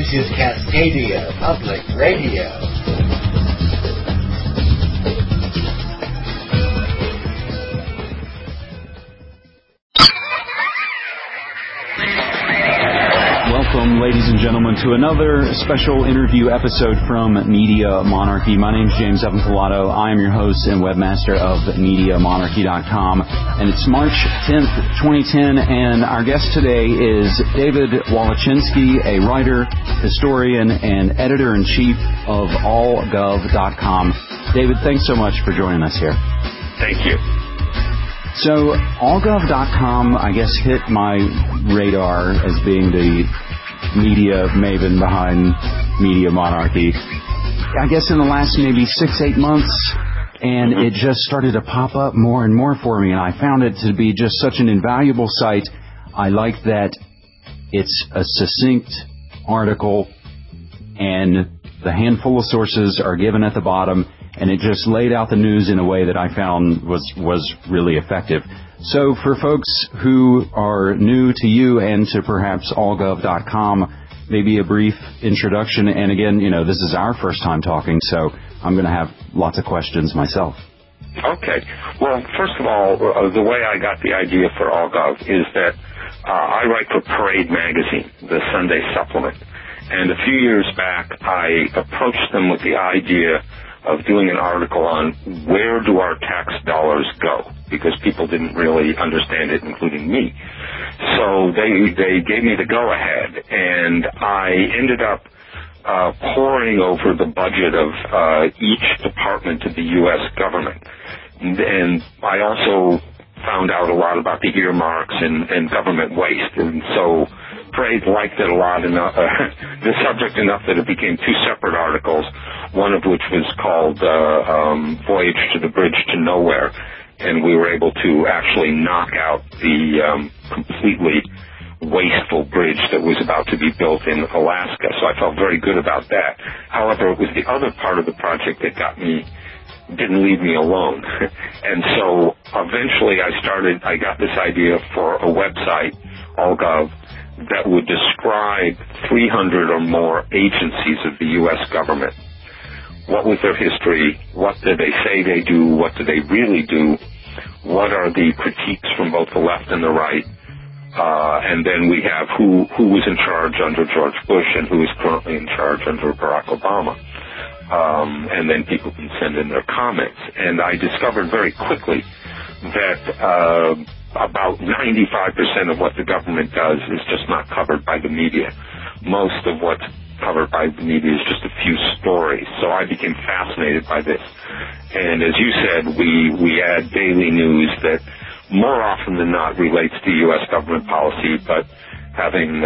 This is Cascadia Public Radio. Welcome, ladies and gentlemen, to another special interview episode from Media Monarchy. My name is James Evan Pilato. I am your host and webmaster of MediaMonarchy.com. And it's March 10th, 2010, and our guest today is David Walachinsky, a writer, historian, and editor-in-chief of AllGov.com. David, thanks so much for joining us here. Thank you. So, AllGov.com, I guess, hit my radar as being the media maven behind Media Monarchy, I guess in the last maybe 6-8 months, and it just started to pop up more and more for me, and I found it to be just such an invaluable site. I like that it's a succinct article, and the handful of sources are given at the bottom, and it just laid out the news in a way that I found was really effective. So for folks who are new to you and to perhaps allgov.com, maybe a brief introduction. And again, this is our first time talking, so I'm going to have lots of questions myself. Okay. Well, first of all, the way I got the idea for AllGov is that I write for Parade Magazine, the Sunday supplement. And a few years back, I approached them with the idea of doing an article on where do our tax dollars go, because people didn't really understand it, including me. So they gave me the go-ahead, and I ended up poring over the budget of each department of the U.S. government. And I also found out a lot about the earmarks and government waste, and so Parade liked it a lot, the subject enough that it became two separate articles, one of which was called Voyage to the Bridge to Nowhere, and we were able to actually knock out the completely wasteful bridge that was about to be built in Alaska, so I felt very good about that. However, it was the other part of the project that didn't leave me alone. And so eventually I got this idea for a website, AllGov, that would describe 300 or more agencies of the U.S. government. What was their history? What did they say they do? What do they really do? What are the critiques from both the left and the right? And then we have who was in charge under George Bush and who is currently in charge under Barack Obama. And then people can send in their comments. And I discovered very quickly that about 95% of what the government does is just not covered by the media. Most of what's covered by the media is just a few stories. So I became fascinated by this. And as you said, we add daily news that more often than not relates to U.S. government policy, but having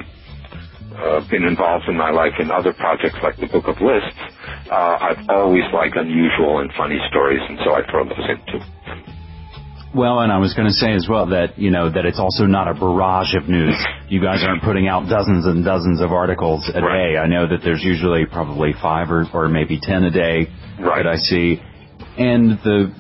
been involved in my life in other projects like the Book of Lists, I've always liked unusual and funny stories, and so I throw those in too. Well, and I was going to say as well that, that it's also not a barrage of news. You guys aren't putting out dozens and dozens of articles a day. I know that there's usually probably 5 or maybe 10 a day that I see. And the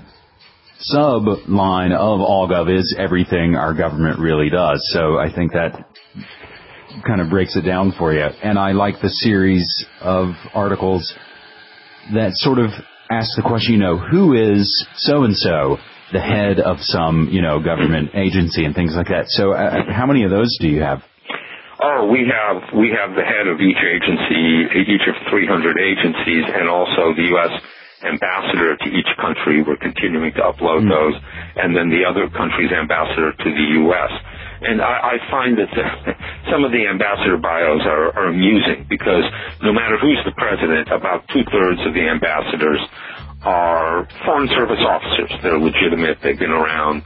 sub-line of AllGov is everything our government really does. So I think that kind of breaks it down for you. And I like the series of articles that sort of ask the question, who is so-and-so? The head of some, government agency and things like that. So how many of those do you have? Oh, we have the head of each agency, each of 300 agencies, and also the U.S. ambassador to each country. We're continuing to upload those, and then the other country's ambassador to the U.S. And I find that some of the ambassador bios are amusing because no matter who's the president, about 2/3 of the ambassadors are Foreign Service officers. They're legitimate. They've been around.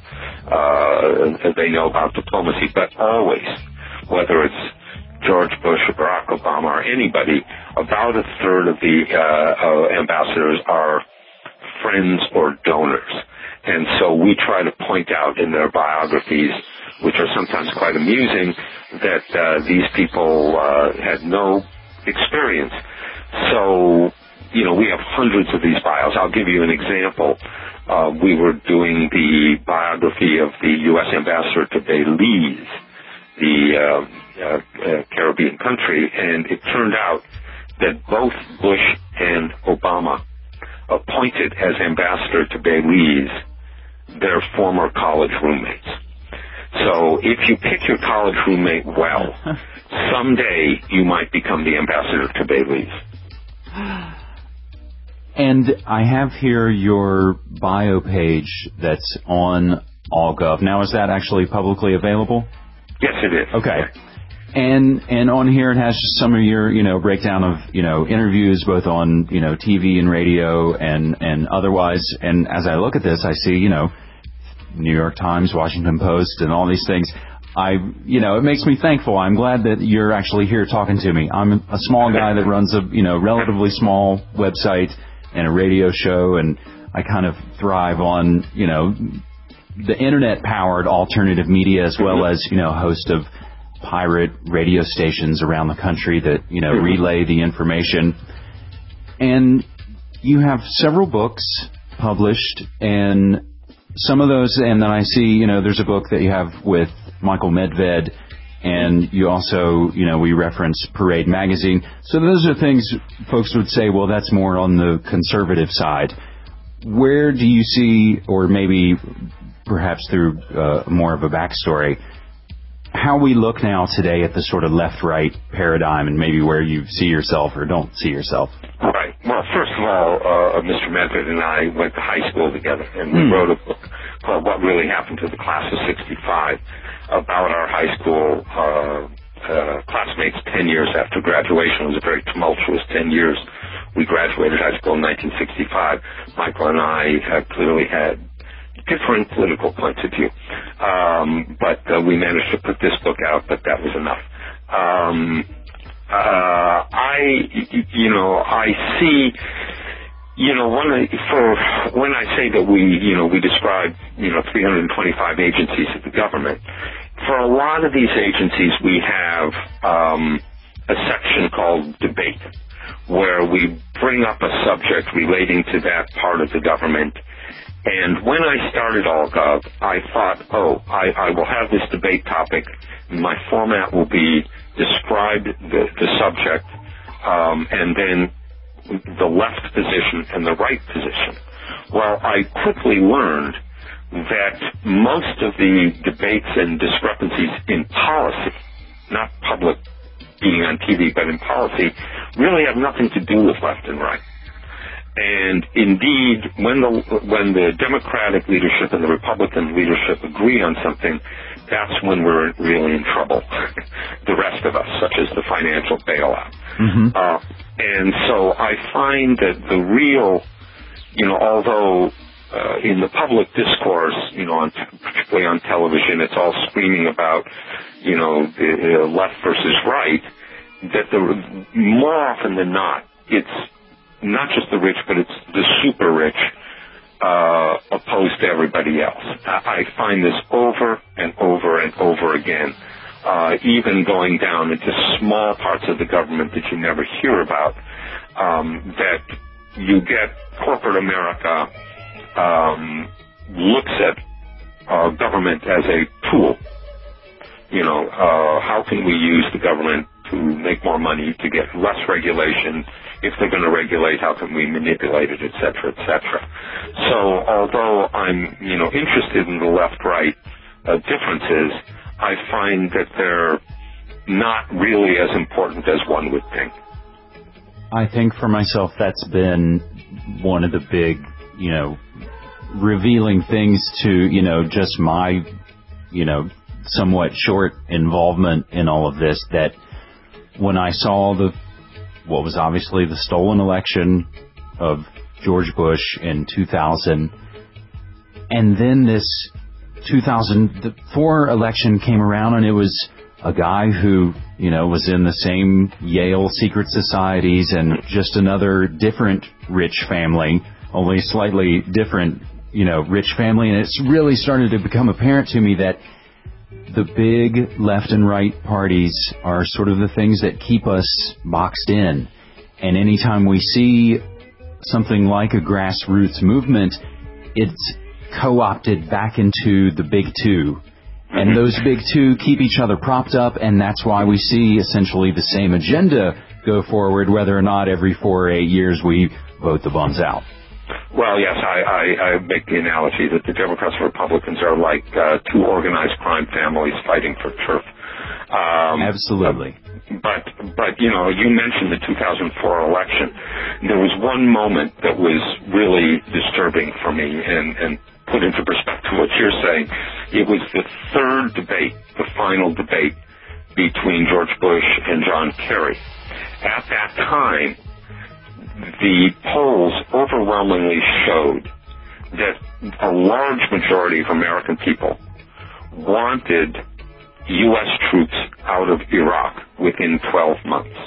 They know about diplomacy. But always, whether it's George Bush or Barack Obama or anybody, about 1/3 of the ambassadors are friends or donors. And so we try to point out in their biographies, which are sometimes quite amusing, that these people had no experience. So we have hundreds of these bios. I'll give you an example. We were doing the biography of the U.S. ambassador to Belize, the Caribbean country, and it turned out that both Bush and Obama appointed as ambassador to Belize their former college roommates. So if you pick your college roommate well, someday you might become the ambassador to Belize. And I have here your bio page that's on AllGov. Now, is that actually publicly available? Yes, it is. Okay. And on here it has just some of your, breakdown of, interviews both on, TV and radio and otherwise. And as I look at this, I see, New York Times, Washington Post, and all these things. It makes me thankful. I'm glad that you're actually here talking to me. I'm a small guy that runs a, relatively small website and a radio show, and I kind of thrive on, the internet-powered alternative media as well as, host of pirate radio stations around the country that, relay the information. And you have several books published, and some of those, and then I see, there's a book that you have with Michael Medved, and you also, we reference Parade magazine. So those are things folks would say, well, that's more on the conservative side. Where do you see, or maybe perhaps through more of a backstory, how we look now today at the sort of left-right paradigm, and maybe where you see yourself or don't see yourself? Right. Well, first of all, Mr. Medved and I went to high school together, and we wrote a book called What Really Happened to the Class of 65 about our high school classmates 10 years after graduation. It was a very tumultuous 10 years. We graduated high school in 1965. Michael and I have clearly had different political points of view. But we managed to put this book out, but that was enough. I see, when I say that we describe, 325 agencies of the government, for a lot of these agencies we have a section called debate, where we bring up a subject relating to that part of the government. And when I started AllGov, I thought, I will have this debate topic. My format will be describe the subject, and then the left position and the right position. Well, I quickly learned that most of the debates and discrepancies in policy, not public being on TV, but in policy, really have nothing to do with left and right. And indeed, when the Democratic leadership and the Republican leadership agree on something, that's when we're really in trouble. The rest of us, such as the financial bailout. Mm-hmm. And so I find that the real, although in the public discourse, particularly on television, it's all screaming about, the left versus right, that more often than not, it's not just the rich, but it's the super rich opposed to everybody else. I find this over and over and over again, even going down into small parts of the government that you never hear about, that you get corporate America looks at government as a tool. How can we use the government to make more money, to get less regulation? If they're going to regulate, how can we manipulate it, et cetera, et cetera? So although I'm, interested in the left-right differences, I find that they're not really as important as one would think. I think for myself that's been one of the big, revealing things to, just my, somewhat short involvement in all of this, that when I saw what was obviously the stolen election of George Bush in 2000, and then this 2004 election came around, and it was a guy who, was in the same Yale secret societies and just another different rich family, only slightly different, rich family. And it's really started to become apparent to me that the big left and right parties are sort of the things that keep us boxed in. And anytime we see something like a grassroots movement, it's co-opted back into the big two. And those big two keep each other propped up, and that's why we see essentially the same agenda go forward, whether or not every 4 or 8 years we vote the bums out. Well, yes, I make the analogy that the Democrats and Republicans are like two organized crime families fighting for turf. Absolutely. But you know, you mentioned the 2004 election. There was one moment that was really disturbing for me and put into perspective what you're saying. It was the third debate, the final debate between George Bush and John Kerry. At that time, the polls overwhelmingly showed that a large majority of American people wanted U.S. troops out of Iraq within 12 months.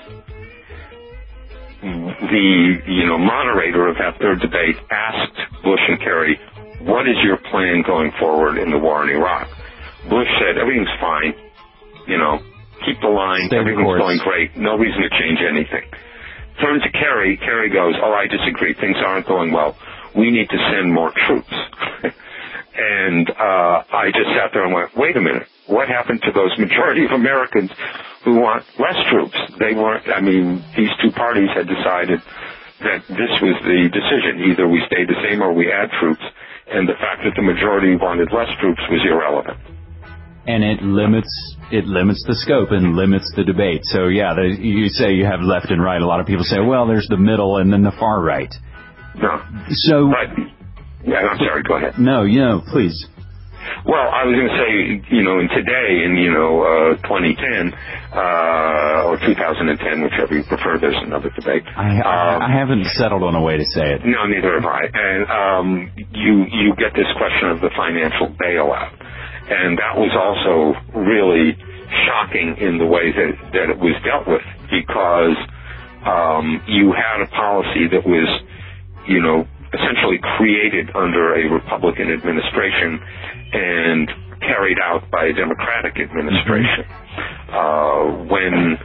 The moderator of that third debate asked Bush and Kerry, what is your plan going forward in the war in Iraq? Bush said, everything's fine, keep the line, everything's going great, no reason to change anything. Turn to Kerry, Kerry goes, I disagree, things aren't going well, we need to send more troops. And I just sat there and went, wait a minute, what happened to those majority of Americans who want less troops? These two parties had decided that this was the decision. Either we stay the same or we add troops, and the fact that the majority wanted less troops was irrelevant. And it limits the scope and limits the debate. So, yeah, you say you have left and right. A lot of people say, well, there's the middle and then the far right. No. So... Yeah, I'm sorry, go ahead. No, please. Well, I was going to say, in today, in 2010, or 2010, whichever you prefer, there's another debate. I haven't settled on a way to say it. No, neither have I. And you get this question of the financial bailout. And that was also really shocking in the way that it was dealt with, because you had a policy that was, essentially created under a Republican administration and carried out by a Democratic administration. When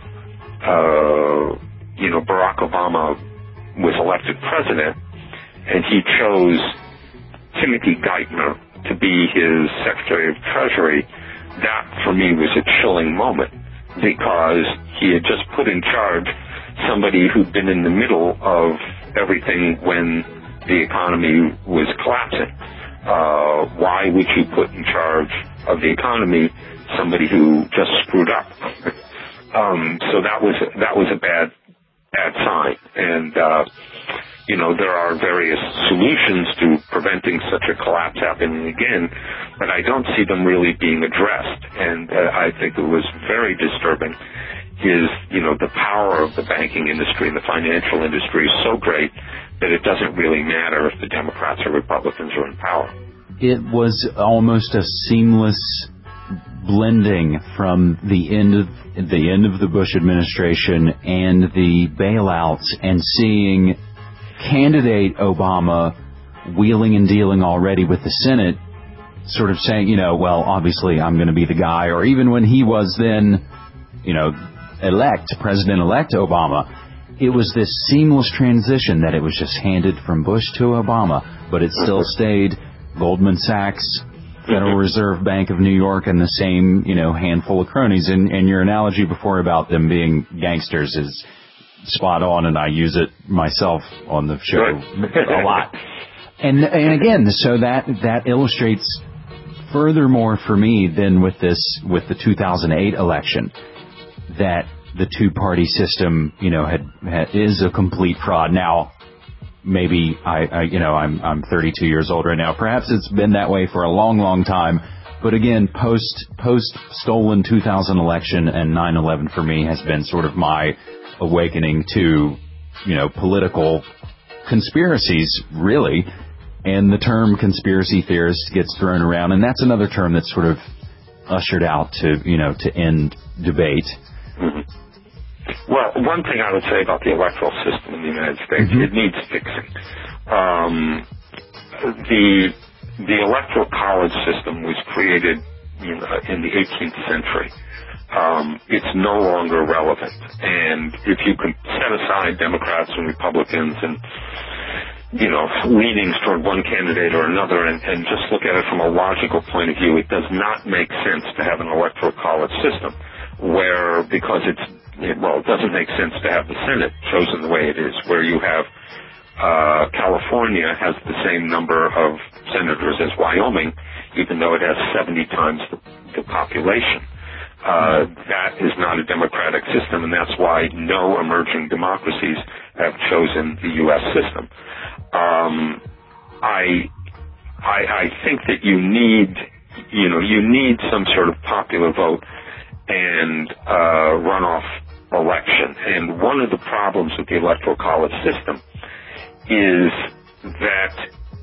Barack Obama was elected president, and he chose Timothy Geithner to be his Secretary of Treasury, that for me was a chilling moment, because he had just put in charge somebody who'd been in the middle of everything when the economy was collapsing. Why would you put in charge of the economy somebody who just screwed up? So that was a bad sign. And there are various solutions to preventing such a collapse happening again, but I don't see them really being addressed. And I think it was very disturbing. The power of the banking industry and the financial industry is so great that it doesn't really matter if the Democrats or Republicans are in power. It was almost a seamless blending from the end of the Bush administration and the bailouts, and seeing candidate Obama wheeling and dealing already with the Senate, sort of saying, well, obviously I'm going to be the guy, or even when he was then, President-elect Obama, it was this seamless transition that it was just handed from Bush to Obama, but it still stayed Goldman Sachs, Federal Reserve Bank of New York, and the same, handful of cronies. And your analogy before about them being gangsters is spot on, and I use it myself on the show a lot. And again, so that illustrates furthermore for me than with the 2008 election, that the two-party system, is a complete fraud. Now, maybe I'm 32 years old right now. Perhaps it's been that way for a long, long time. But again, post stolen 2000 election and 9/11 for me has been sort of my awakening to, political conspiracies, really. And the term conspiracy theorist gets thrown around, and that's another term that's sort of ushered out to end debate. Mm-hmm. Well, one thing I would say about the electoral system in the United States, it needs fixing. The electoral college system was created in the 18th century. It's no longer relevant. And if you can set aside Democrats and Republicans and leanings toward one candidate or another and just look at it from a logical point of view, it does not make sense to have an electoral college system because it doesn't make sense to have the Senate chosen the way it is, where you have California has the same number of senators as Wyoming, even though it has 70 times the population. That is not a democratic system, and that's why no emerging democracies have chosen the U.S. system. I think that you need some sort of popular vote and runoff election. And one of the problems with the electoral college system is that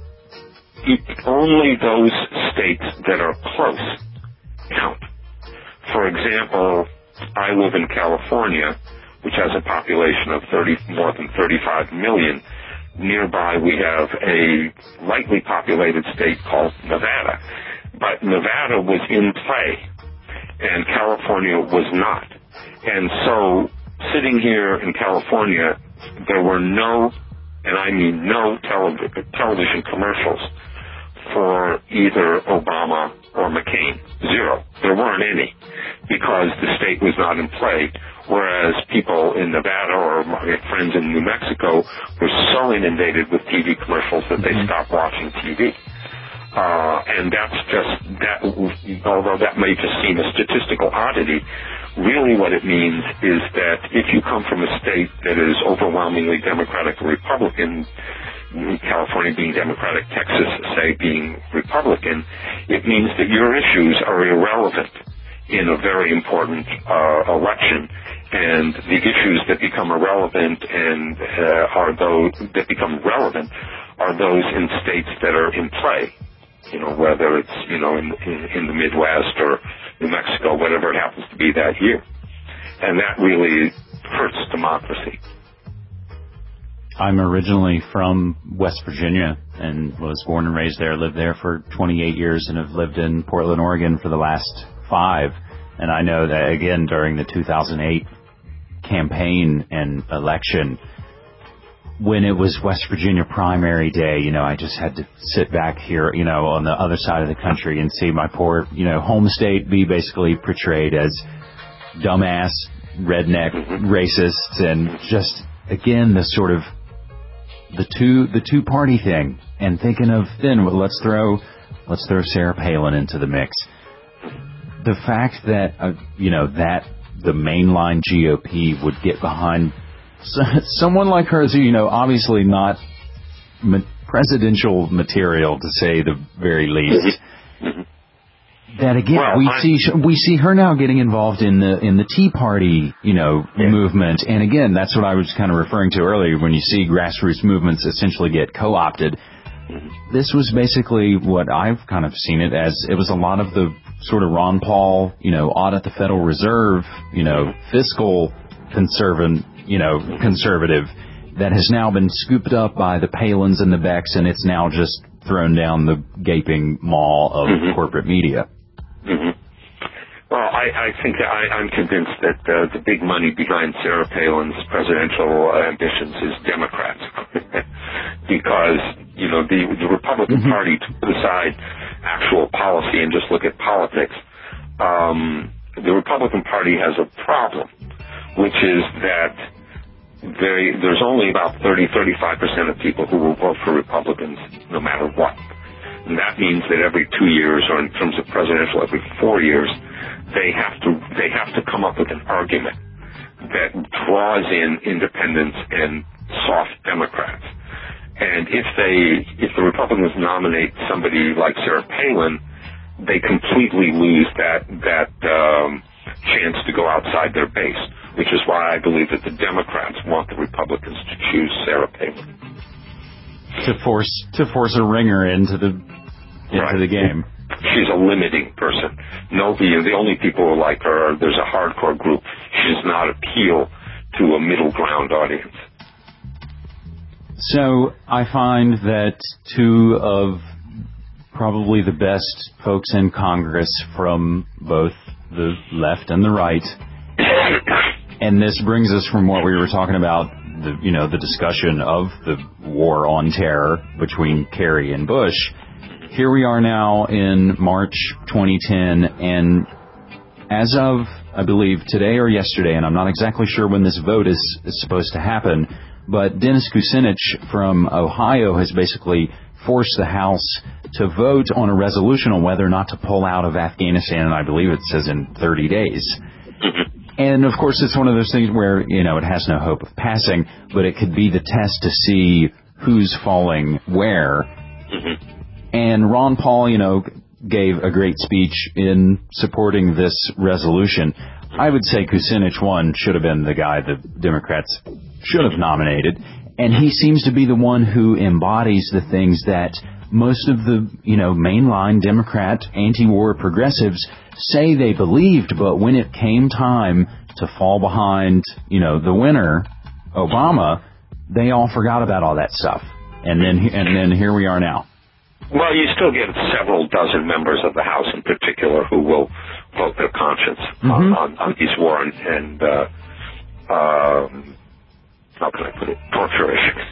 only those states that are close count. For example, I live in California, which has a population of more than 35 million. Nearby, we have a lightly populated state called Nevada. But Nevada was in play, and California was not. And so, sitting here in California, there were no, and I mean no, television commercials for either Obama or McCain. Zero. There weren't any, because the state was not in play, whereas people in Nevada or my friends in New Mexico were so inundated with TV commercials that they stopped watching TV. And that's just, although that may just seem a statistical oddity, really what it means is that if you come from a state that is overwhelmingly Democratic or Republican, California being Democratic, Texas, say, being Republican, it means that your issues are irrelevant in a very important election, and the issues that become irrelevant and are those that become relevant are those in states that are in play. Whether it's in the Midwest or New Mexico, whatever it happens to be that year, and that really hurts democracy. I'm originally from West Virginia and was born and raised there, lived there for 28 years, and have lived in Portland, Oregon for the last 5. And I know that, again, during the 2008 campaign and election, when it was West Virginia primary day, I just had to sit back here, on the other side of the country and see my poor, home state be basically portrayed as dumbass, redneck, racists, and just, again, the sort of the two party thing, and thinking of then let's throw Sarah Palin into the mix. The fact that that the mainline GOP would get behind someone like her, obviously not presidential material, to say the very least. That again, we see her now getting involved in the Tea Party, movement. And again, that's what I was kind of referring to earlier. When you see grassroots movements essentially get co-opted, this was basically what I've kind of seen it as. It was a lot of the sort of Ron Paul, audit the Federal Reserve, fiscal conservative that has now been scooped up by the Palins and the Becks, and it's now just thrown down the gaping maw of corporate media. Well, I think I'm convinced that the big money behind Sarah Palin's presidential ambitions is Democrats, because the Republican Party, to put aside actual policy and just look at politics, the Republican Party has a problem, which is that there's only about 30-35% of people who will vote for Republicans no matter what. And that means that every 2 years, or in terms of presidential, every 4 years, they have to come up with an argument that draws in independents and soft Democrats. And if the Republicans nominate somebody like Sarah Palin, they completely lose that chance to go outside their base, which is why I believe that the Democrats want the Republicans to choose Sarah Palin. To force a ringer into the game. She's a limiting person. The only people who like her, there's a hardcore group. She does not appeal to a middle ground audience. So I find that two of probably the best folks in Congress from both the left and the right, and this brings us from what we were talking about the discussion of the war on terror between Kerry and Bush. Here we are now in March 2010, and as of, I believe, today or yesterday, and I'm not exactly sure when this vote is supposed to happen, but Dennis Kucinich from Ohio has basically forced the House to vote on a resolution on whether or not to pull out of Afghanistan, and I believe it says in 30 days. And, of course, it's one of those things where, it has no hope of passing, but it could be the test to see who's falling where. And Ron Paul, gave a great speech in supporting this resolution. I would say Kucinich, one, should have been the guy the Democrats should have nominated. And he seems to be the one who embodies the things that most of the, mainline Democrat anti-war progressives say they believed, but when it came time to fall behind, the winner, Obama, they all forgot about all that stuff. And then here we are now. Well, you still get several dozen members of the House in particular who will vote their conscience on these war and how can I put it, torture issues,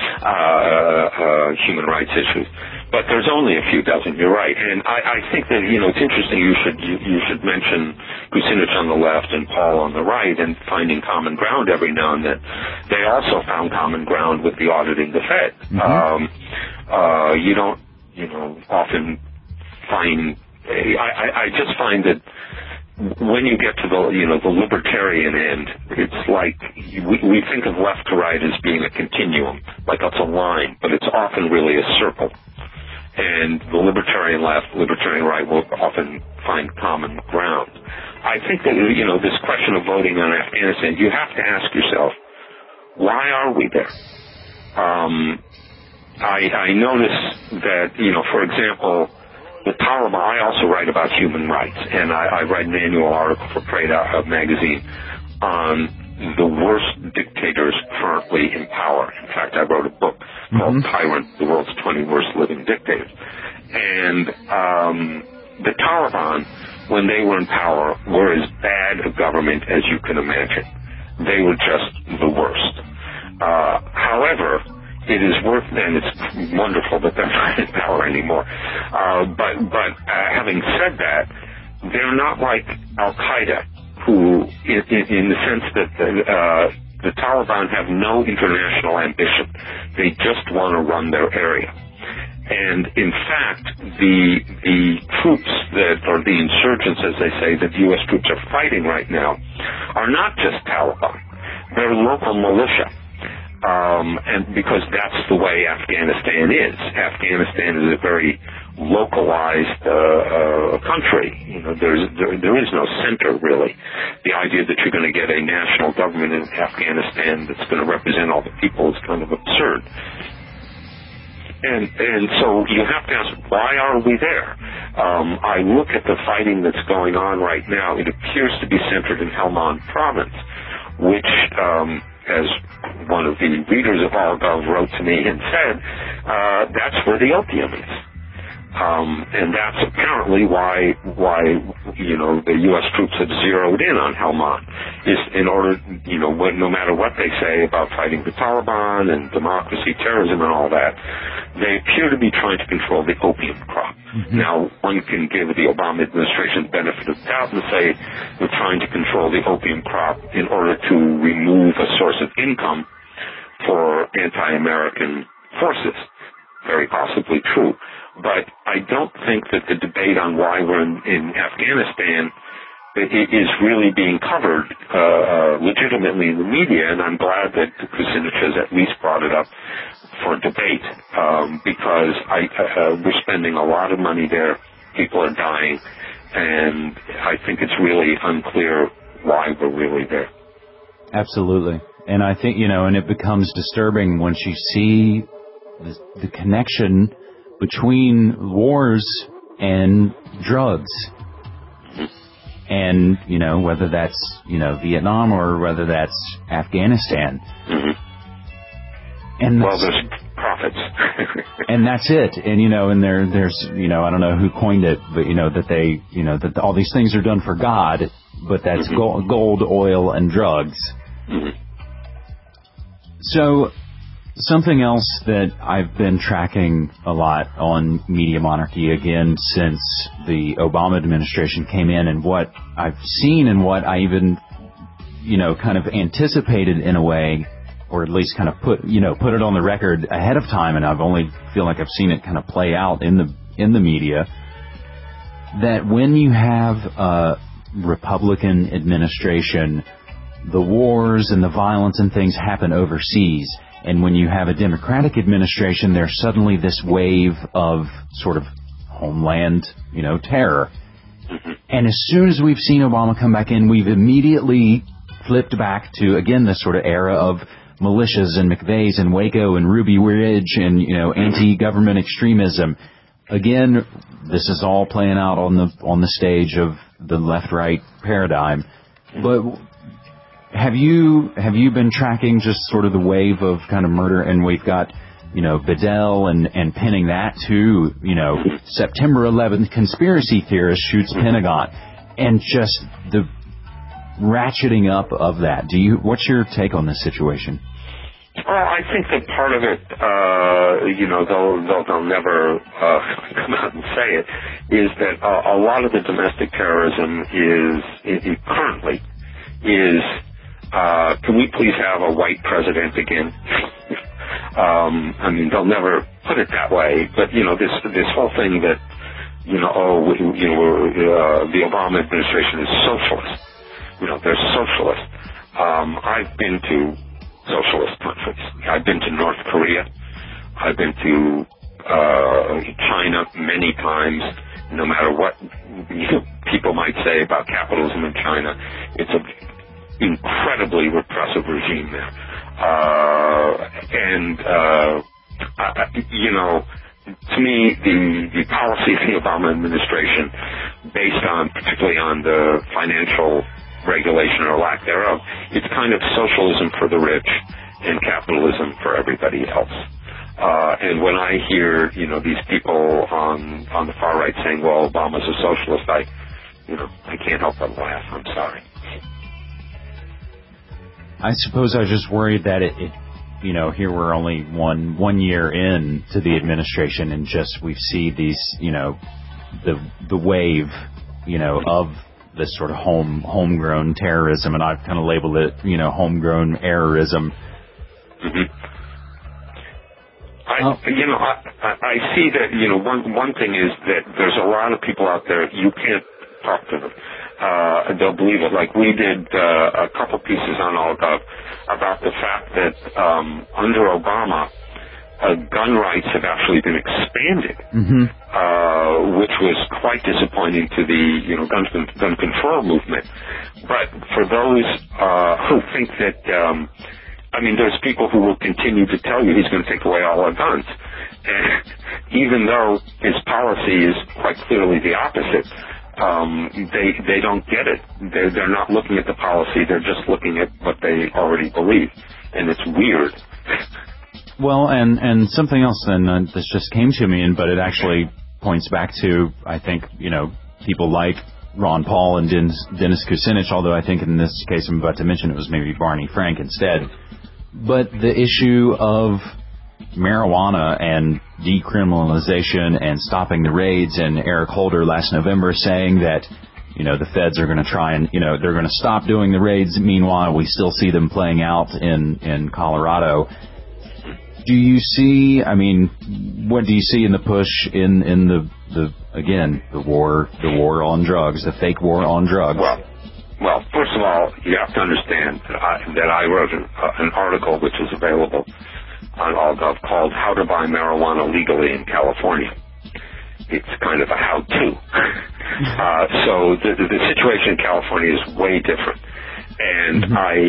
human rights issues. But there's only a few dozen, you're right. And I think that, it's interesting you should mention Kucinich on the left and Paul on the right and finding common ground every now and then. They also found common ground with the auditing the Fed. You don't, often find, I just find that when you get to the libertarian end, it's like we think of left to right as being a continuum, like it's a line, but it's often really a circle. And the libertarian left, libertarian right will often find common ground. I think that, this question of voting on Afghanistan, you have to ask yourself, why are we there? I notice that, for example, the Taliban, I also write about human rights, and I write an annual article for Parade magazine on the worst dictators currently in power. In fact, I wrote a book called Tyrant, the World's 20 Worst Living Dictators. And the Taliban, when they were in power, were as bad a government as you can imagine. They were just the worst. However, it is worth, and it's wonderful that they're not in power anymore. But having said that, they're not like Al-Qaeda, who, in the sense that the Taliban have no international ambition. They just want to run their area. And in fact, the troops that, or the insurgents, as they say, that U.S. troops are fighting right now, are not just Taliban. They're local militia. And because that's the way Afghanistan is. Afghanistan is a very localized country. There is no center, really. The idea that you're going to get a national government in Afghanistan that's going to represent all the people is kind of absurd. And so you have to ask, why are we there? I look at the fighting that's going on right now. It appears to be centered in Helmand province, which, as one of the readers of AllGov wrote to me and said, that's where the opium is. And that's apparently why the U.S. troops have zeroed in on Helmand, is in order, no matter what they say about fighting the Taliban and democracy, terrorism and all that, they appear to be trying to control the opium crop. Now, one can give the Obama administration the benefit of the doubt and say they're trying to control the opium crop in order to remove a source of income for anti-American forces. Very possibly true. But I don't think that the debate on why we're in Afghanistan is really being covered legitimately in the media, and I'm glad that Kucinich has at least brought it up for debate, because we're spending a lot of money there, people are dying, and I think it's really unclear why we're really there. Absolutely. And I think, and it becomes disturbing once you see the connection between wars and drugs. And, whether that's, Vietnam or whether that's Afghanistan. And there's profits. And that's it. And, and there's, I don't know who coined it, but, that they, that all these things are done for God, but that's gold, oil, and drugs. So something else that I've been tracking a lot on Media Monarchy again since the Obama administration came in, and what I've seen and what I even, kind of anticipated in a way, or at least kind of put it on the record ahead of time, and I've only feel like I've seen it kind of play out in the media, that when you have a Republican administration, the wars and the violence and things happen overseas. And when you have a Democratic administration, there's suddenly this wave of sort of homeland, terror. And as soon as we've seen Obama come back in, we've immediately flipped back to, again, this sort of era of militias and McVeighs and Waco and Ruby Ridge and, anti-government extremism. Again, this is all playing out on the stage of the left-right paradigm. But have you been tracking just sort of the wave of kind of murder? And we've got, Bedell and pinning that to, September 11th conspiracy theorist shoots Pentagon, and just the ratcheting up of that. What's your take on this situation? Well, I think that part of it, they'll never come out and say it, is that a lot of the domestic terrorism currently is, can we please have a white president again? They'll never put it that way, but, this whole thing that, the Obama administration is socialist. They're socialist. I've been to socialist countries. I've been to North Korea. I've been to China many times. No matter what people might say about capitalism in China, it's an incredibly repressive regime there. To me, the policy of the Obama administration, based on, particularly on the financial regulation or lack thereof, it's kind of socialism for the rich and capitalism for everybody else. And when I hear, these people on the far right saying, well, Obama's a socialist, I can't help but laugh. I'm sorry. I suppose I was just worried that it here we're only one year in to the administration, and just we see these, the wave, of this sort of homegrown terrorism, and I've kind of labeled it, homegrown errorism. Mm-hmm. I see that, one thing is that there's a lot of people out there, you can't talk to them. They'll believe it. Like we did a couple pieces on AllGov about the fact that under Obama, gun rights have actually been expanded, which was quite disappointing to the gun control movement. But for those who think that, there's people who will continue to tell you he's going to take away all our guns, and even though his policy is quite clearly the opposite. They don't get it. They're not looking at the policy. They're just looking at what they already believe, and it's weird. Well, and something else then this just came to me, but it actually points back to, I think, people like Ron Paul and Dennis Kucinich, although I think in this case I'm about to mention it was maybe Barney Frank instead. But the issue of marijuana and decriminalization and stopping the raids, and Eric Holder last November saying that, the feds are going to try and, they're going to stop doing the raids. Meanwhile, we still see them playing out in Colorado. Do you see, what do you see in the push in the war on drugs, the fake war on drugs? Well, first of all, you have to understand that I wrote an article which is available on AllGov called How to Buy Marijuana Legally in California. It's kind of a how-to. So the situation in California is way different. And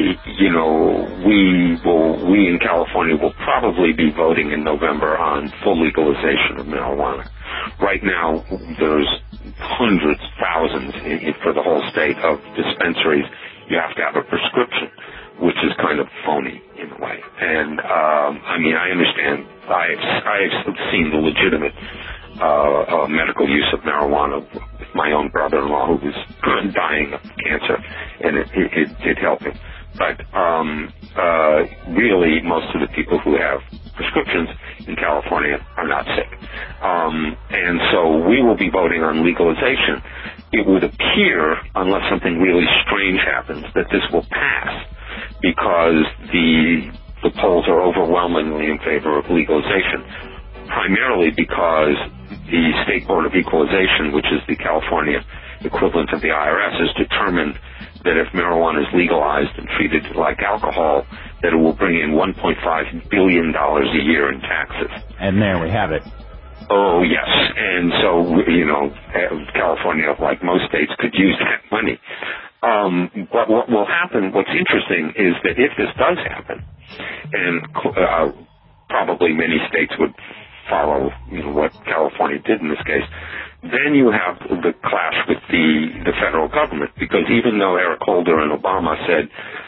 we in California will probably be voting in November on full legalization of marijuana. Right now, there's hundreds, thousands for the whole state of dispensaries. You have to have a prescription, which is kind of phony in a way. And, I understand. I've seen the legitimate medical use of marijuana with my own brother-in-law who was dying of cancer, and it did help him. But really most of the people who have prescriptions in California are not sick. And so we will be voting on legalization. It would appear, unless something really strange happens, that this will pass because the polls are overwhelmingly in favor of legalization, primarily because the State Board of Equalization, which is the California equivalent of the IRS, has determined that if marijuana is legalized and treated like alcohol, that it will bring in $1.5 billion a year in taxes. And there we have it. Oh, yes. And so, California, like most states, could use that money. But what will happen, what's interesting, is that if this does happen, and probably many states would follow what California did in this case, then you have the clash with the federal government, because even though Eric Holder and Obama said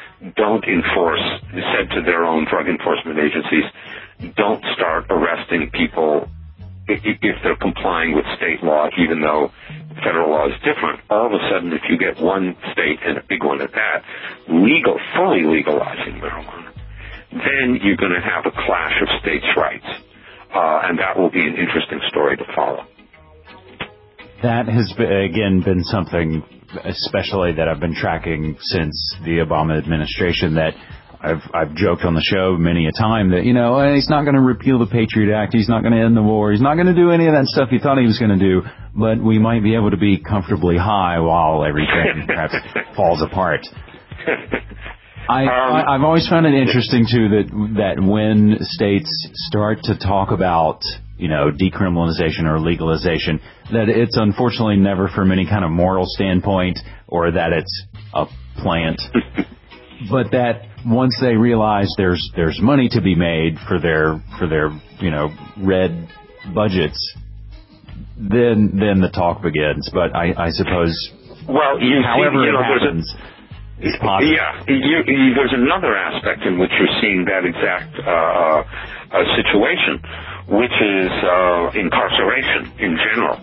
to their own drug enforcement agencies, don't start arresting people if they're complying with state law, even though federal law is different, all of a sudden if you get one state, and a big one at that, fully legalizing marijuana, then you're going to have a clash of states' rights. And that will be an interesting story to follow. That has, again, been something, especially that I've been tracking since the Obama administration, that I've joked on the show many a time that, he's not going to repeal the Patriot Act, he's not going to end the war, he's not going to do any of that stuff he thought he was going to do, but we might be able to be comfortably high while everything perhaps falls apart. I've always found it interesting, too, that when states start to talk about, decriminalization or legalization, that it's unfortunately never from any kind of moral standpoint or that it's a plant, but that once they realize there's money to be made for their red budgets, then the talk begins. But I suppose, however it happens. Yeah, there's another aspect in which you're seeing that exact situation, which is incarceration in general.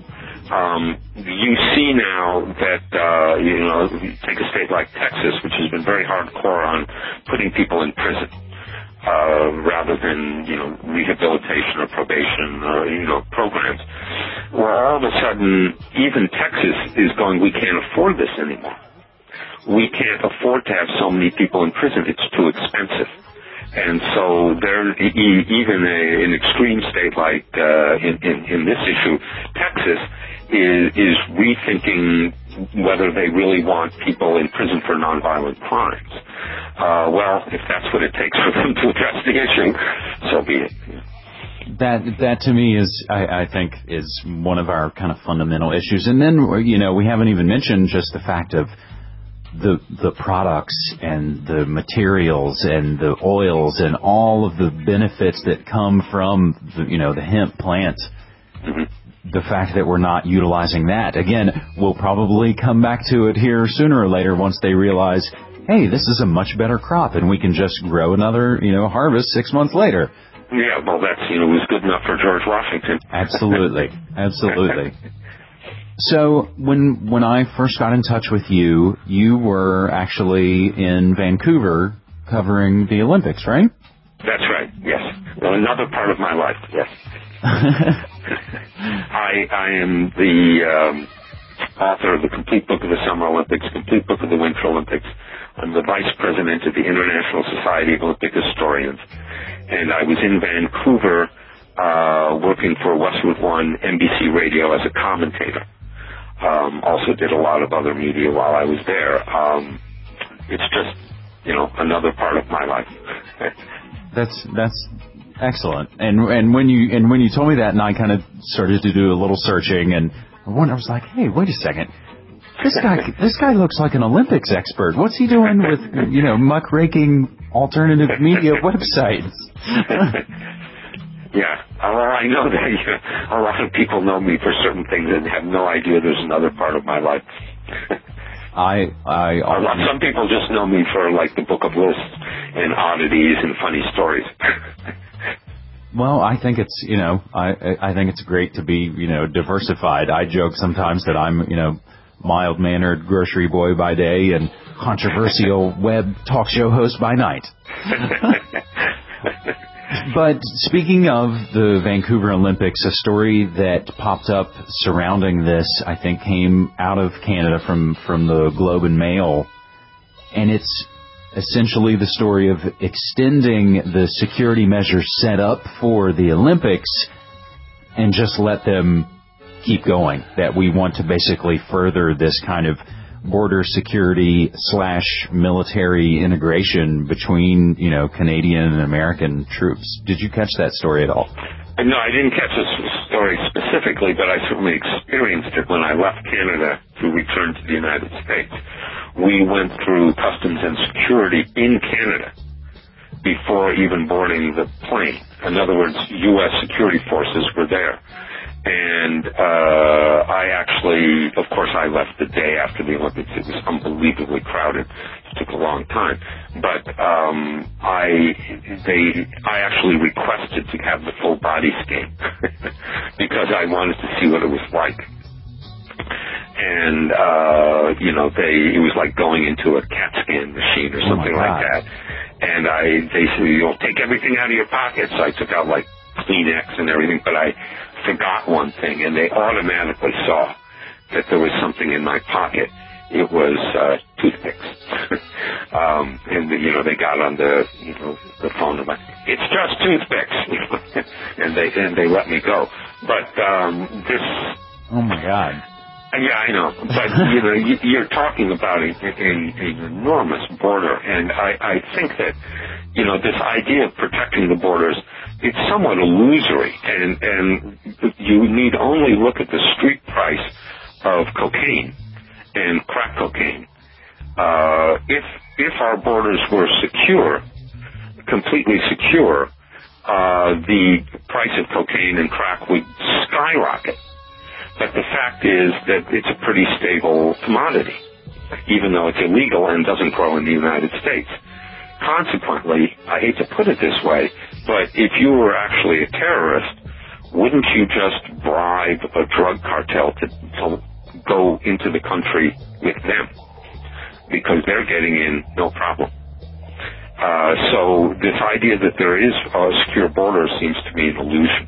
You see now that, take a state like Texas, which has been very hardcore on putting people in prison rather than, rehabilitation or probation or, programs. Well, all of a sudden, even Texas is going, we can't afford this anymore. We can't afford to have so many people in prison. It's too expensive. And so even an extreme state like in this issue, Texas, is rethinking whether they really want people in prison for nonviolent crimes. Well, if that's what it takes for them to address the issue, so be it. That to me is, I think, is one of our kind of fundamental issues. And then, we haven't even mentioned just the fact of the products and the materials and the oils and all of the benefits that come from the hemp plant. Mm-hmm. The fact that we're not utilizing that, again, we'll probably come back to it here sooner or later once they realize, hey, this is a much better crop and we can just grow another harvest 6 months later. Yeah, well, that's was good enough for George Washington. Absolutely. So when I first got in touch with you, you were actually in Vancouver covering the Olympics, right? That's right, yes. Well, another part of my life, yes. I am the author of the Complete Book of the Summer Olympics, Complete Book of the Winter Olympics. I'm the vice president of the International Society of Olympic Historians. And I was in Vancouver working for Westwood One NBC Radio as a commentator. Also did a lot of other media while I was there. It's just, another part of my life. That's excellent. And when you told me that, and I kind of started to do a little searching, and I was like, hey, wait a second. This guy looks like an Olympics expert. What's he doing with, muckraking alternative media websites? Yeah. Well, I know that a lot of people know me for certain things and have no idea there's another part of my life. Some people just know me for like the Book of Lists and oddities and funny stories. Well, I think it's I think it's great to be diversified. I joke sometimes that I'm mild-mannered grocery boy by day and controversial web talk show host by night. But speaking of the Vancouver Olympics, a story that popped up surrounding this, I think, came out of Canada from the Globe and Mail, and it's essentially the story of extending the security measures set up for the Olympics and just let them keep going, that we want to basically further this kind of border security / military integration between, Canadian and American troops. Did you catch that story at all? No, I didn't catch the story specifically, but I certainly experienced it when I left Canada to return to the United States. We went through customs and security in Canada before even boarding the plane. In other words, U.S. security forces were there. And I actually, of course, I left the day after the Olympics. It was unbelievably crowded. It took a long time. But I actually requested to have the full body scan because I wanted to see what it was like. And, it was like going into a CAT scan machine or something like that. And they said, take everything out of your pockets. I took out like Kleenex and everything, but I forgot one thing, and they automatically saw that there was something in my pocket. It was toothpicks. And they got on the phone about, it's just toothpicks, and they let me go. But this. Oh my God. Yeah, I know. But you're talking about an enormous border, and I think that this idea of protecting the borders, it's somewhat illusory, and you need only look at the street price of cocaine and crack cocaine. If our borders were secure, completely secure, the price of cocaine and crack would skyrocket. But the fact is that it's a pretty stable commodity, even though it's illegal and doesn't grow in the United States. Consequently, I hate to put it this way, but if you were actually a terrorist, wouldn't you just bribe a drug cartel to go into the country with them? Because they're getting in no problem. So this idea that there is a secure border seems to me an illusion.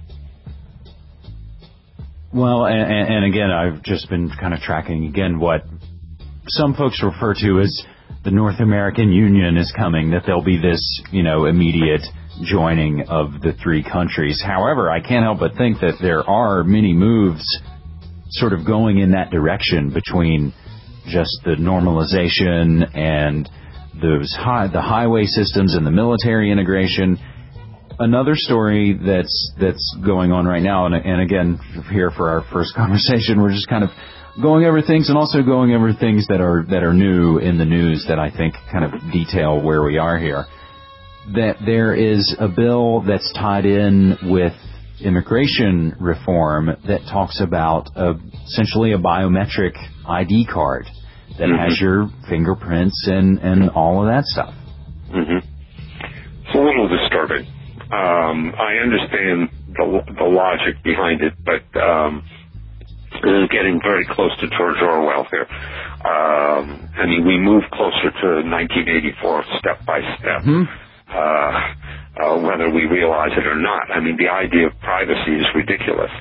Well, and again, I've just been kind of tracking again what some folks refer to as the North American Union is coming, that there'll be this, immediate joining of the three countries. However, I can't help but think that there are many moves sort of going in that direction between just the normalization and the highway systems and the military integration. Another story that's going on right now, and again, here for our first conversation, we're just kind of going over things and also going over things that are new in the news that I think kind of detail where we are here. That there is a bill that's tied in with immigration reform that talks about essentially a biometric ID card that has your fingerprints and all of that stuff. Mm-hmm. It's a little disturbing. I understand the logic behind it, but this is getting very close to George Orwell here. We move closer to 1984 step by step, whether we realize it or not. The idea of privacy is ridiculous.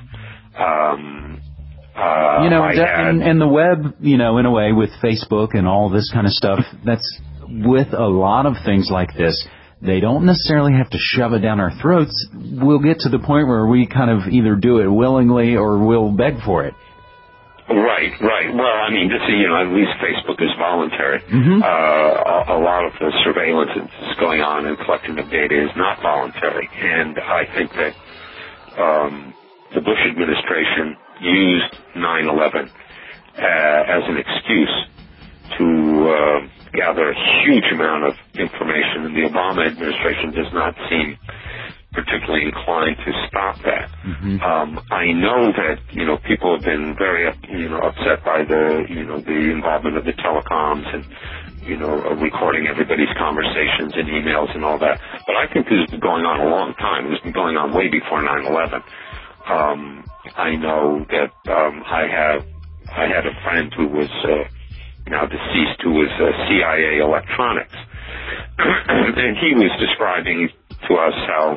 And the web, in a way, with Facebook and all this kind of stuff, that's with a lot of things like this. They don't necessarily have to shove it down our throats. We'll get to the point where we kind of either do it willingly or we'll beg for it. Right. Well, this is, at least Facebook is voluntary. A lot of the surveillance that's going on and collecting of data is not voluntary. And I think that the Bush administration used 9/11 as an excuse to gather a huge amount of information, and the Obama administration does not seem particularly inclined to stop that. I know that people have been very upset by the involvement of the telecoms and recording everybody's conversations and emails and all that. But I think this has been going on a long time. It has been going on way before 9/11. I know that I had a friend who was now deceased, who was CIA electronics. And he was describing to us how,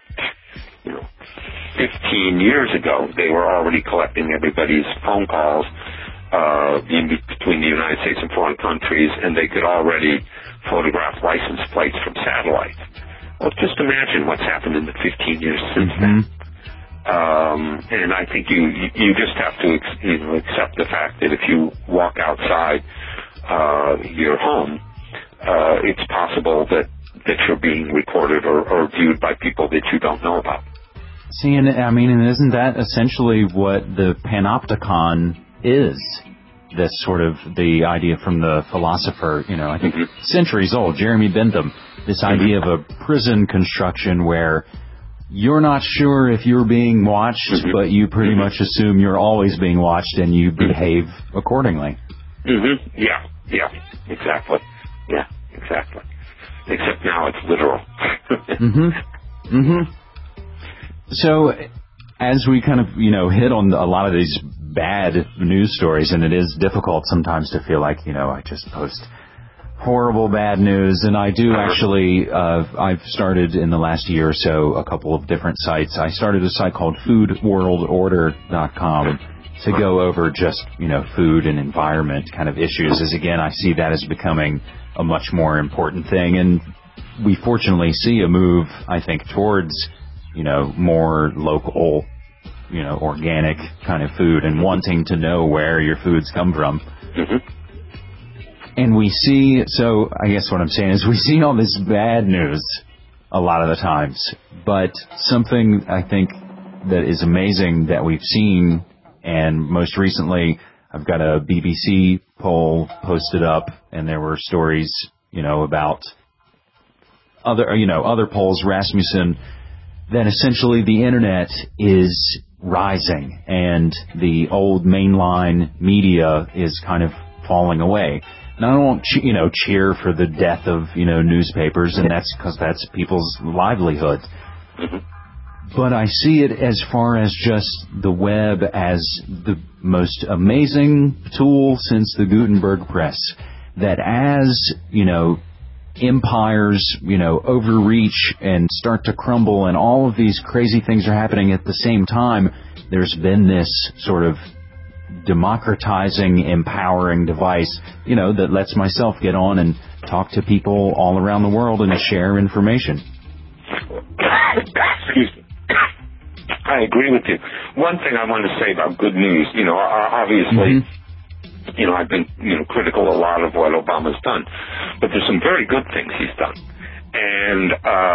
15 years ago, they were already collecting everybody's phone calls between the United States and foreign countries, and they could already photograph license plates from satellite. Well, just imagine what's happened in the 15 years since then. And I think you just have to accept the fact that if you walk outside your home, it's possible that you're being recorded or viewed by people that you don't know about. See, and isn't that essentially what the panopticon is? This sort of the idea from the philosopher, I think centuries old, Jeremy Bentham, this idea of a prison construction where you're not sure if you're being watched, but you pretty much assume you're always being watched and you behave accordingly. Yeah, exactly. Yeah, exactly. Except now it's literal. So, as we kind of, hit on a lot of these bad news stories, and it is difficult sometimes to feel like, I just post horrible bad news, and I do actually, I've started in the last year or so a couple of different sites. I started a site called foodworldorder.com to go over just, food and environment kind of issues, as again, I see that as becoming a much more important thing, and we fortunately see a move, I think, towards more local, organic kind of food and wanting to know where your foods come from. And we see, so I guess what I'm saying is we see all this bad news a lot of the times, but something I think that is amazing that we've seen, and most recently I've got a BBC poll posted up, and there were stories, about other polls, Rasmussen, that essentially the internet is rising and the old mainline media is kind of falling away. And I don't, cheer for the death of, newspapers, and that's because that's people's livelihood. But I see it as far as just the web as the most amazing tool since the Gutenberg press, that as, empires, overreach and start to crumble and all of these crazy things are happening at the same time, there's been this sort of democratizing, empowering device, that lets myself get on and talk to people all around the world and share information. Excuse me. I agree with you. One thing I want to say about good news, obviously, I've been, critical a lot of what Obama's done, but there's some very good things he's done. And,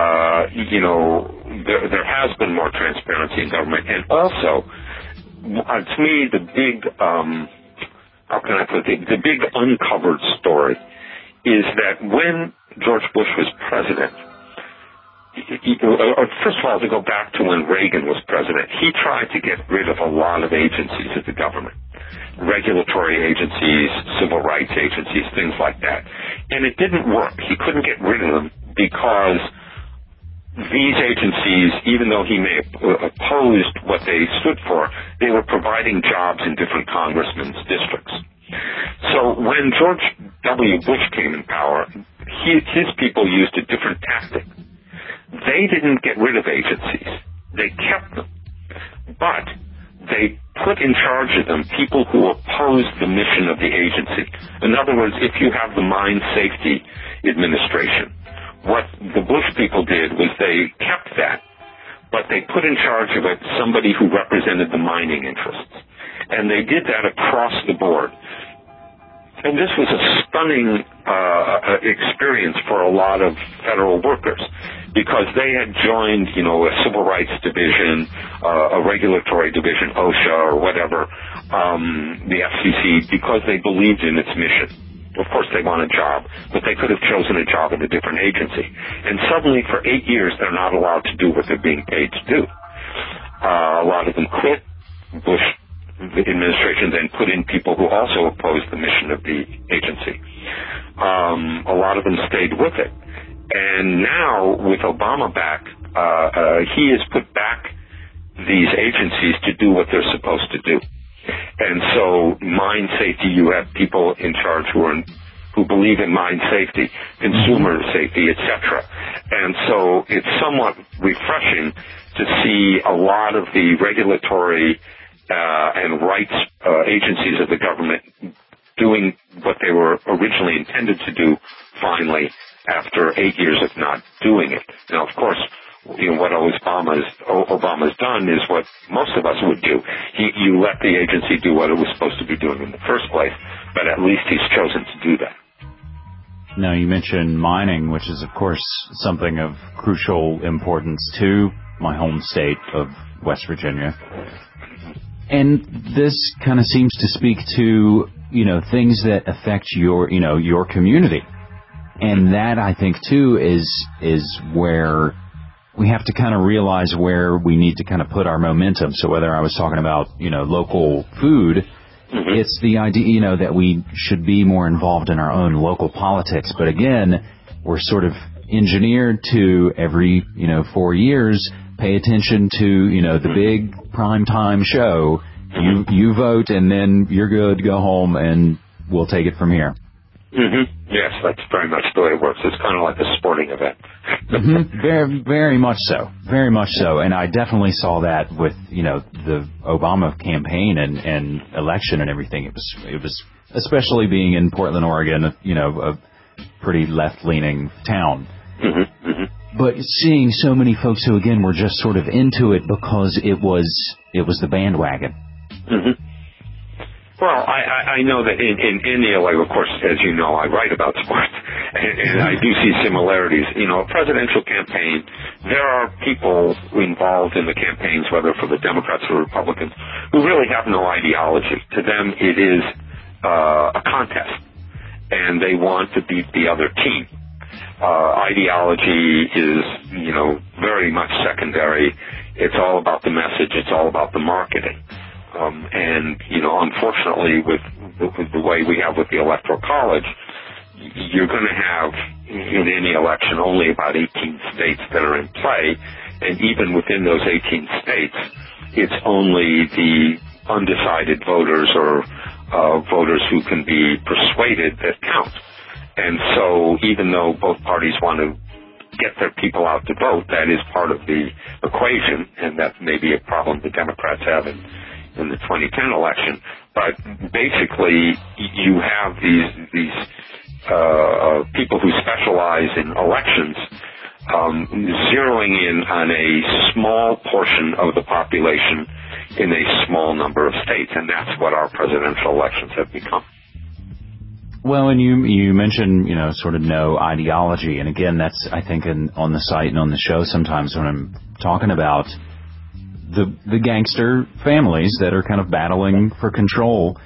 there has been more transparency in government. And also, to me, the big, how can I put it, the big uncovered story is that when George Bush was president, first of all, to go back to when Reagan was president, he tried to get rid of a lot of agencies of the government, regulatory agencies, civil rights agencies, things like that. And it didn't work. He couldn't get rid of them because these agencies, even though he may have opposed what they stood for, they were providing jobs in different congressmen's districts. So when George W. Bush came in power, his people used a different tactic. They didn't get rid of agencies. They kept them. But they put in charge of them people who opposed the mission of the agency. In other words, if you have the Mine Safety Administration, what the Bush people did was they kept that, but they put in charge of it somebody who represented the mining interests. And they did that across the board. And this was a stunning experience for a lot of federal workers because they had joined, a civil rights division, a regulatory division, OSHA or whatever, the FCC, because they believed in its mission. Of course, they want a job, but they could have chosen a job at a different agency. And suddenly, for 8 years, they're not allowed to do what they're being paid to do. A lot of them quit. Bush administration then put in people who also opposed the mission of the agency. A lot of them stayed with it. And now, with Obama back, he has put back these agencies to do what they're supposed to do. And so mine safety, you have people in charge who believe in mine safety, consumer safety, etc. And so it's somewhat refreshing to see a lot of the regulatory and rights agencies of the government doing what they were originally intended to do finally after 8 years of not doing it. Now, of course, what Obama's done is what most of us would do. You let the agency do what it was supposed to be doing in the first place, but at least he's chosen to do that. Now, you mentioned mining, which is, of course, something of crucial importance to my home state of West Virginia. And this kind of seems to speak to, things that affect your community. And that, I think, too, is where we have to kind of realize where we need to kind of put our momentum. So whether I was talking about, local food, it's the idea, that we should be more involved in our own local politics. But again, we're sort of engineered to every, 4 years, pay attention to, the big primetime show. You vote and then you're good, go home, and we'll take it from here. Yes, that's very much the way it works. It's kind of like a sporting event. Very, very much so. Very much so. And I definitely saw that with, the Obama campaign and election and everything. It was especially being in Portland, Oregon, a pretty left-leaning town. But seeing so many folks who, again, were just sort of into it because it was the bandwagon. Well, I know that in the LA, of course, as you know, I write about sports, and I do see similarities. A presidential campaign, there are people involved in the campaigns, whether for the Democrats or Republicans, who really have no ideology. To them, it is a contest, and they want to beat the other team. Ideology is, very much secondary. It's all about the message. It's all about the marketing. And, unfortunately, with the way we have with the Electoral College, you're going to have, in any election, only about 18 states that are in play. And even within those 18 states, it's only the undecided voters or voters who can be persuaded that count. And so even though both parties want to get their people out to vote, that is part of the equation, and that may be a problem the Democrats have in the 2010 election. But basically, you have these people who specialize in elections zeroing in on a small portion of the population in a small number of states, and that's what our presidential elections have become. Well, and you mentioned, sort of no ideology. And again, that's, I think, on the site and on the show sometimes when I'm talking about the gangster families that are kind of battling for control,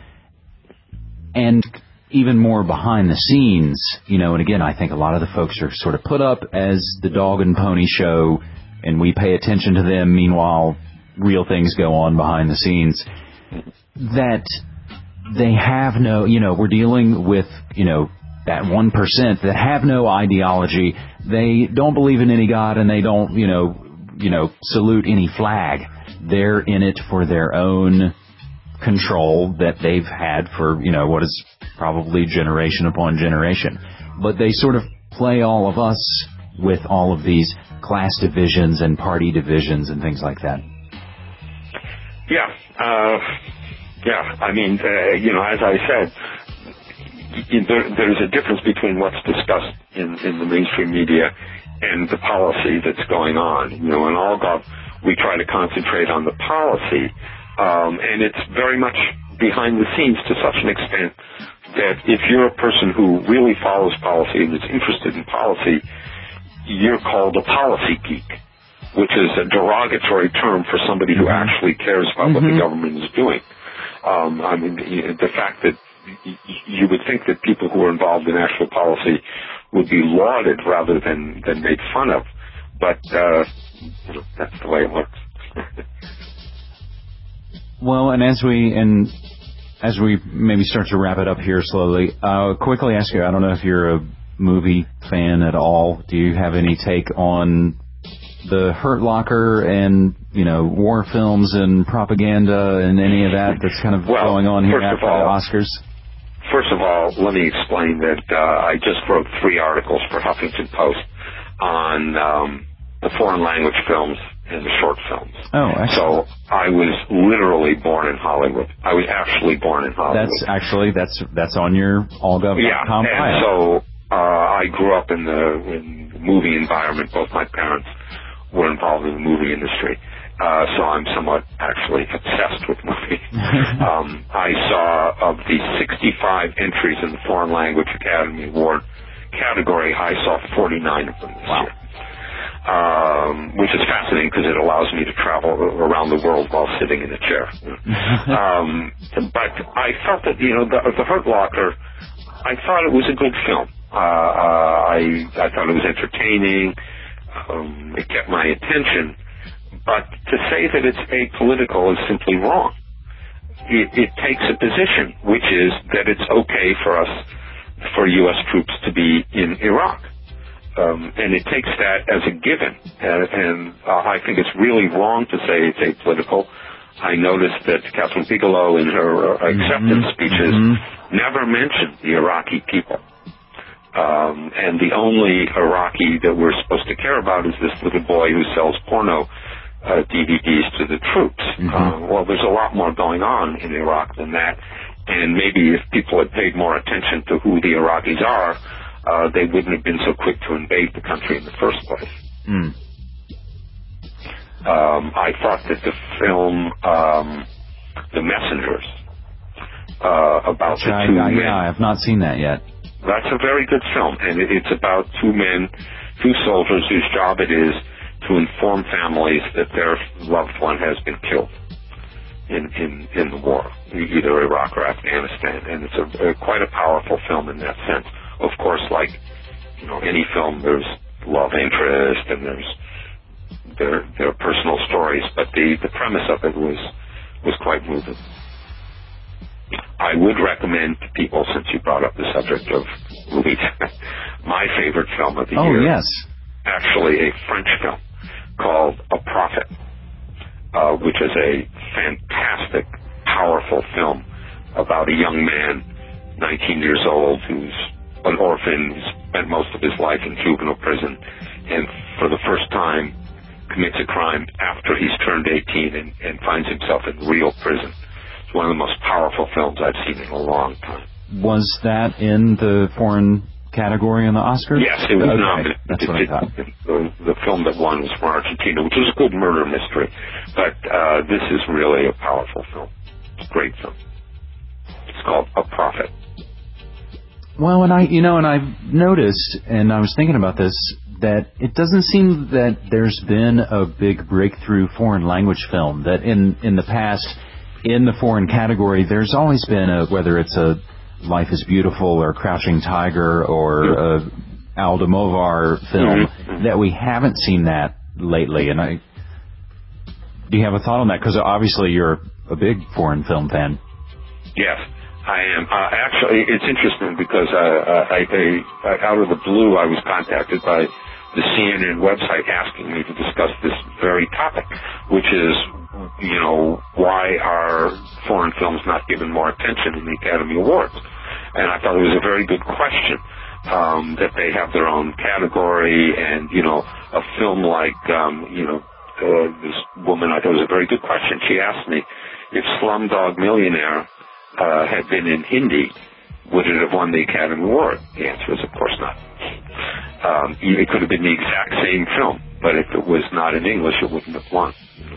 and even more behind the scenes, and again, I think a lot of the folks are sort of put up as the dog and pony show, and we pay attention to them. Meanwhile, real things go on behind the scenes that they have no, we're dealing with, that 1% that have no ideology. They don't believe in any God, and they don't, salute any flag. They're in it for their own control that they've had for, what is probably generation upon generation. But they sort of play all of us with all of these class divisions and party divisions and things like that. Yeah. I mean, as I said, there's a difference between what's discussed in the mainstream media and the policy that's going on. In AllGov, we try to concentrate on the policy, and it's very much behind the scenes to such an extent that if you're a person who really follows policy and is interested in policy, you're called a policy geek, which is a derogatory term for somebody who actually cares about what the government is doing. I mean, the fact that you would think that people who are involved in actual policy would be lauded rather than made fun of, but that's the way it works. Well, and as we maybe start to wrap it up here slowly, quickly ask you, I don't know if you're a movie fan at all. Do you have any take on the Hurt Locker and, war films and propaganda and any of that that's kind of going on here after the Oscars? First of all, let me explain that I just wrote 3 articles for Huffington Post on the foreign language films and the short films. Oh, excellent. So I was literally born in Hollywood. I was actually born in Hollywood. That's on your allgov.com bio. And so I grew up in the movie environment. Both my parents were involved in the movie industry. So I'm somewhat actually obsessed with movies. I saw, of the 65 entries in the Foreign Language Academy Award category, I saw 49 of them this year. Which is fascinating because it allows me to travel around the world while sitting in a chair. But I felt that, the Hurt Locker, I thought it was a good film. I thought it was entertaining. It kept my attention. But to say that it's apolitical is simply wrong. It takes a position, which is that it's okay for U.S. troops to be in Iraq. And it takes that as a given. And I think it's really wrong to say it's apolitical. I noticed that Catherine Bigelow, in her acceptance speeches, never mentioned the Iraqi people. And the only Iraqi that we're supposed to care about is this little boy who sells porno DVDs to the troops. Well, there's a lot more going on in Iraq than that. And maybe if people had paid more attention to who the Iraqis are, they wouldn't have been so quick to invade the country in the first place. I thought that the film, The Messengers, about the two men... Yeah, I have not seen that yet. That's a very good film, and it's about 2 men, 2 soldiers whose job it is to inform families that their loved one has been killed in the war, either Iraq or Afghanistan. And it's quite a powerful film in that sense. Of course, like any film, there's love interest and there's their personal stories, but the premise of it was quite moving. I would recommend to people, since you brought up the subject of movies, my favorite film of the year. Oh, yes. Actually, a French film called A Prophet, which is a fantastic, powerful film about a young man, 19 years old, who's an orphan, who's spent most of his life in juvenile prison, and for the first time commits a crime after he's turned 18 and finds himself in real prison. It's one of the most powerful films I've seen in a long time. Was that in the foreign category in the Oscars? Yes, it was nominated. That's what I thought. The film that won was from Argentina, which was a good murder mystery. But this is really a powerful film. It's a great film. It's called A Prophet. Well, and I've noticed, and I was thinking about this, that it doesn't seem that there's been a big breakthrough foreign language film. That in the past, in the foreign category, there's always been whether it's a Life is Beautiful or Crouching Tiger or a Almodovar film, that we haven't seen that lately. And do you have a thought on that? Because obviously you're a big foreign film fan. Yes, I am. Actually, it's interesting because out of the blue, I was contacted by the CNN website asking me to discuss this very topic, which is, why are foreign films not given more attention in the Academy Awards? And I thought it was a very good question, that they have their own category, and, a film like, this woman, I thought it was a very good question. She asked me if Slumdog Millionaire had been in Hindi, would it have won the Academy Award? The answer is, of course not. It could have been the exact same film, but if it was not in English, it wouldn't have won.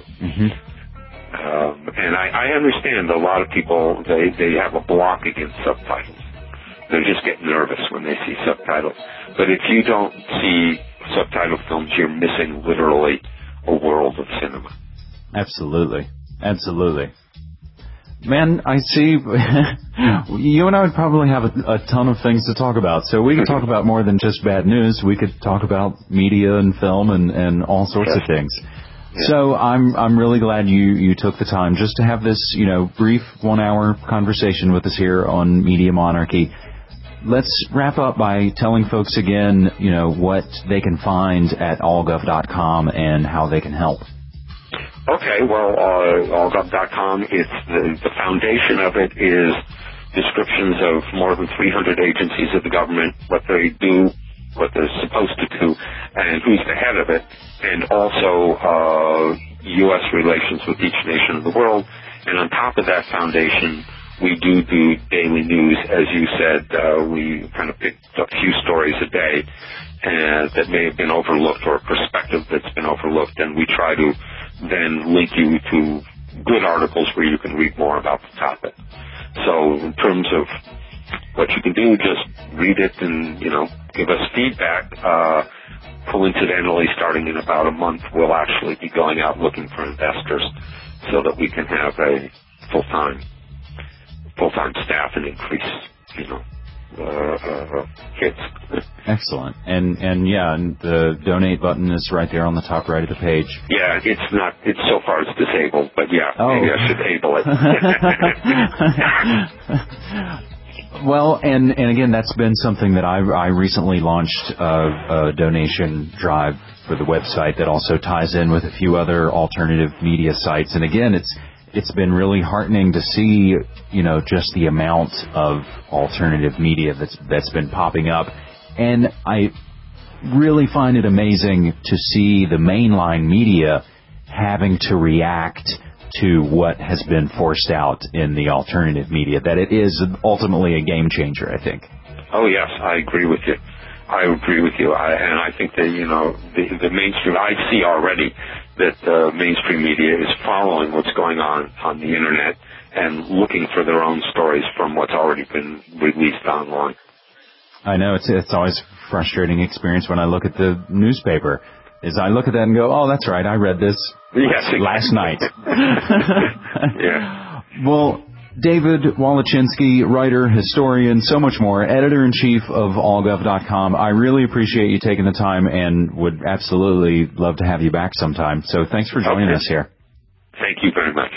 And I understand a lot of people, they have a block against subtitles. They just get nervous when they see subtitles. But if you don't see subtitle films, you're missing literally a world of cinema. Absolutely. Absolutely. Man, I see. You and I would probably have a ton of things to talk about. So we could talk about more than just bad news. We could talk about media and film and all sorts of things. Yeah. So I'm really glad you took the time just to have this, brief 1-hour conversation with us here on Media Monarchy. let's wrap up by telling folks again, what they can find at allgov.com and how they can help. Okay, well, allgov.com, the foundation of it is descriptions of more than 300 agencies of the government, what they do, what they're supposed to do, and who's the head of it, and also U.S. relations with each nation of the world. And on top of that foundation, we do daily news. As you said, we kind of pick a few stories a day that may have been overlooked, or a perspective that's been overlooked, and we try to then link you to good articles where you can read more about the topic. So in terms of what you can do, just read it and, give us feedback. Coincidentally, starting in about a month, we'll actually be going out looking for investors so that we can have a full-time staff and increase, kids. Excellent. And the donate button is right there on the top right of the page. Yeah, it's so far it's disabled, but maybe I should enable it. Well, and again, that's been something that I recently launched a donation drive for the website that also ties in with a few other alternative media sites. And again, it's been really heartening to see, just the amount of alternative media that's been popping up. And I really find it amazing to see the mainline media having to react to what has been forced out in the alternative media, that it is ultimately a game changer, I think. Oh, yes, I agree with you. And I think that, the mainstream, I see already that the mainstream media is following what's going on the Internet and looking for their own stories from what's already been released online. I know, it's always a frustrating experience when I look at the newspaper. Is I look at that and go, oh, that's right, I read this last night. Yeah. Well, David Walachinsky, writer, historian, so much more, editor-in-chief of allgov.com. I really appreciate you taking the time and would absolutely love to have you back sometime. So thanks for joining us here. Thank you very much.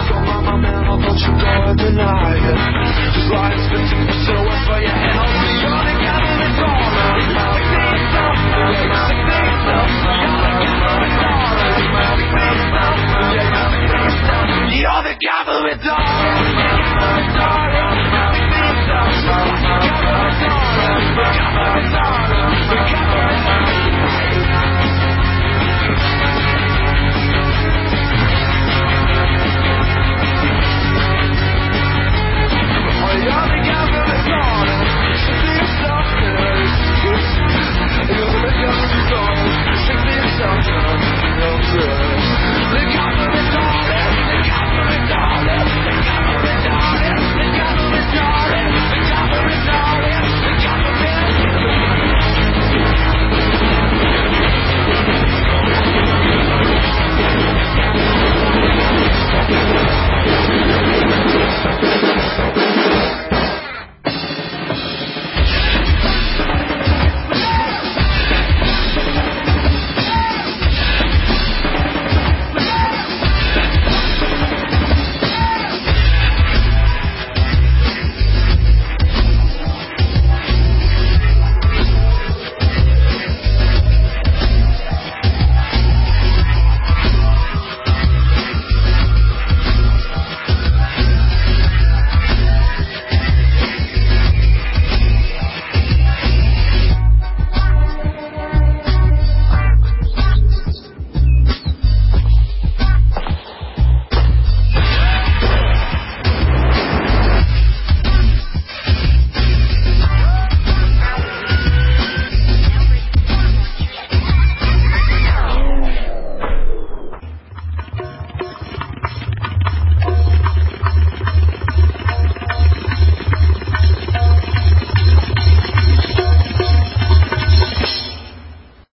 Deny it. Just lying, spitting, so what's for your head?